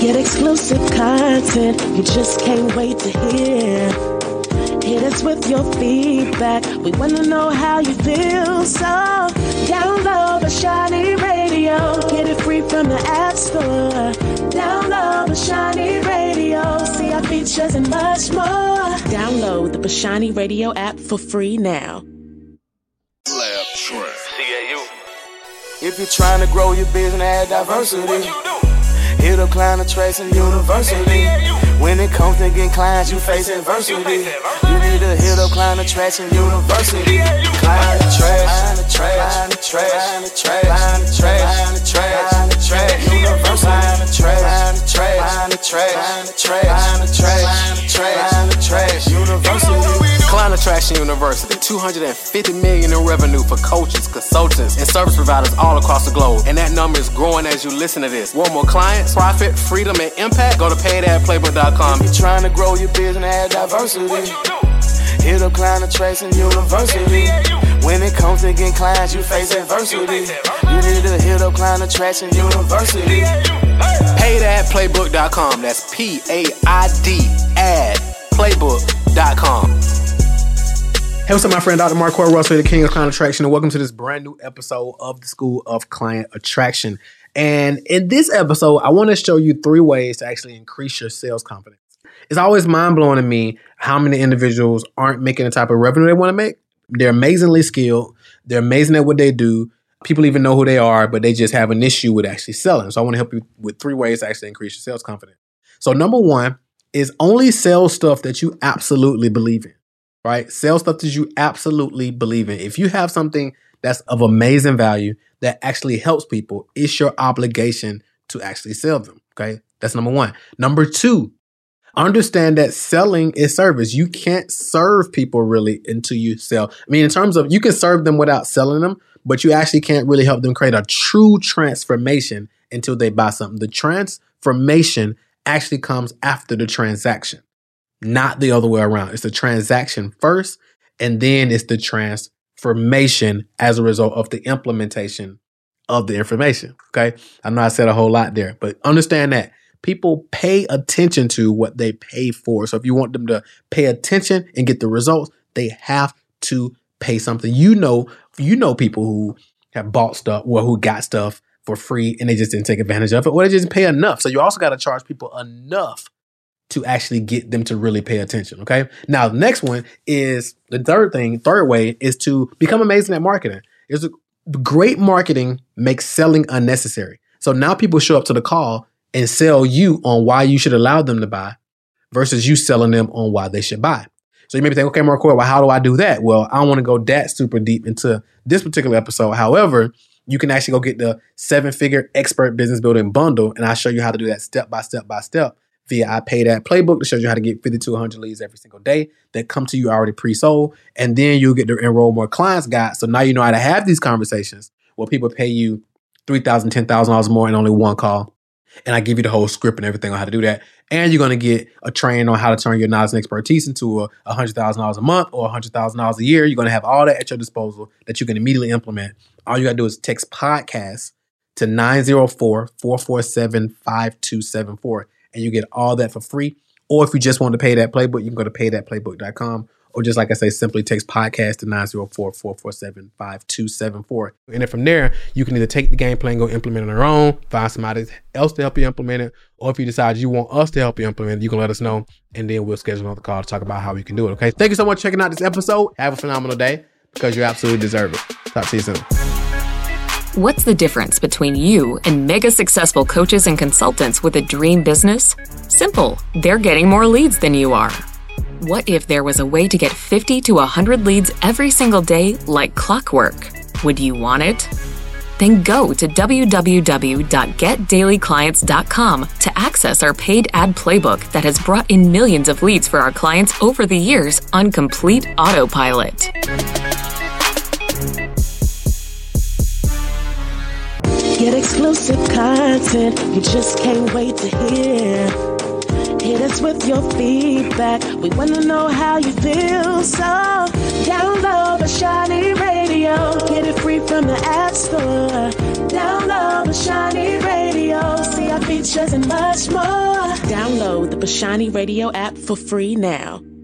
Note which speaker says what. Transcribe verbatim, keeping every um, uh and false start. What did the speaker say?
Speaker 1: Get exclusive content you just can't wait to hear. Hit us with your feedback. We want to know how you feel. So download the Shiny Radio. Get it free from the App Store. Download the Shiny Radio. See our features and much more. Download the Shiny Radio app for free now.
Speaker 2: Lab Track.
Speaker 3: C A U.
Speaker 4: If you're trying to grow your business, add diversity.
Speaker 3: What you do?
Speaker 4: Hit up Client Attraction University. When it comes to getting clients, you face adversity. You need to hit up Client Attraction University. Client Attraction, Client Attraction, Client Attraction, Client Attraction, Client Attraction University. Client Attraction, Client Attraction, Client Attraction, Client Attraction University.
Speaker 5: Client Attraction University, two hundred fifty million dollars in revenue for coaches, consultants, and service providers all across the globe. And that number is growing as you listen to this. Want more clients, profit, freedom, and impact? Go to pay that playbook dot com.
Speaker 4: If you're trying to grow your business, add diversity. Hit up Client Attraction University. When it comes to getting clients, you face adversity. You need to hit up Client Attraction University.
Speaker 5: pay that playbook dot com. That's P A I D, add playbook dot com. Hey, what's up, my friend, Doctor Marquel Russell, the King of Client Attraction, and welcome to this brand new episode of the School of Client Attraction. And in this episode, I want to show you three ways to actually increase your sales confidence. It's always mind-blowing to me how many individuals aren't making the type of revenue they want to make. They're amazingly skilled. They're amazing at what they do. People even know who they are, but they just have an issue with actually selling. So I want to help you with three ways to actually increase your sales confidence. So number one is only sell stuff that you absolutely believe in. Right? Sell stuff that you absolutely believe in. If you have something that's of amazing value that actually helps people, it's your obligation to actually sell them. Okay? That's number one. Number two, understand that selling is service. You can't serve people really until you sell. I mean, in terms of you can serve them without selling them, but you actually can't really help them create a true transformation until they buy something. The transformation actually comes after the transaction. Not the other way around. It's the transaction first, and then it's the transformation as a result of the implementation of the information. Okay. I know I said a whole lot there, but understand that people pay attention to what they pay for. So if you want them to pay attention and get the results, they have to pay something. You know, you know people who have bought stuff or who got stuff for free and they just didn't take advantage of it, or they just didn't pay enough. So you also got to charge people enough to actually get them to really pay attention. Okay. Now, the next one is the third thing, third way is to become amazing at marketing. Is great marketing makes selling unnecessary. So now people show up to the call and sell you on why you should allow them to buy versus you selling them on why they should buy. So you may be thinking, okay, Marquel, well, how do I do that? Well, I don't want to go that super deep into this particular episode. However, you can actually go get the seven figure expert business building bundle. And I'll show you how to do that step by step by step via I Pay That Playbook that shows you how to get fifty to one hundred leads every single day that come to you already pre-sold. And then you'll get to enroll more clients guide. So now you know how to have these conversations where people pay you three thousand dollars, ten thousand dollars more in only one call. And I give you the whole script and everything on how to do that. And you're going to get a training on how to turn your knowledge and expertise into a one hundred thousand dollars a month or one hundred thousand dollars a year. You're going to have all that at your disposal that you can immediately implement. All you got to do is text podcast to nine zero four, four four seven, five two seven four. And you get all that for free. Or if you just want to pay that playbook, you can go to pay that playbook dot com. Or just like I say, simply text podcast to nine zero four, four four seven, five two seven four. And then from there, you can either take the game plan, go implement it on your own, find somebody else to help you implement it. Or if you decide you want us to help you implement it, you can let us know. And then we'll schedule another call to talk about how we can do it. Okay. Thank you so much for checking out this episode. Have a phenomenal day because you absolutely deserve it. Talk to you soon.
Speaker 6: What's the difference between you and mega successful coaches and consultants with a dream business? Simple. They're getting more leads than you are. What if there was a way to get fifty to one hundred leads every single day like clockwork? Would you want it? Then go to w w w dot get daily clients dot com to access our paid ad playbook that has brought in millions of leads for our clients over the years on complete autopilot.
Speaker 1: Get exclusive content you just can't wait to hear. Hit us with your feedback. We want to know how you feel. So download the Shiny Radio. Get it free from the App Store. Download the Shiny Radio. See our features, and much more. Download the Bashani Radio app for free now.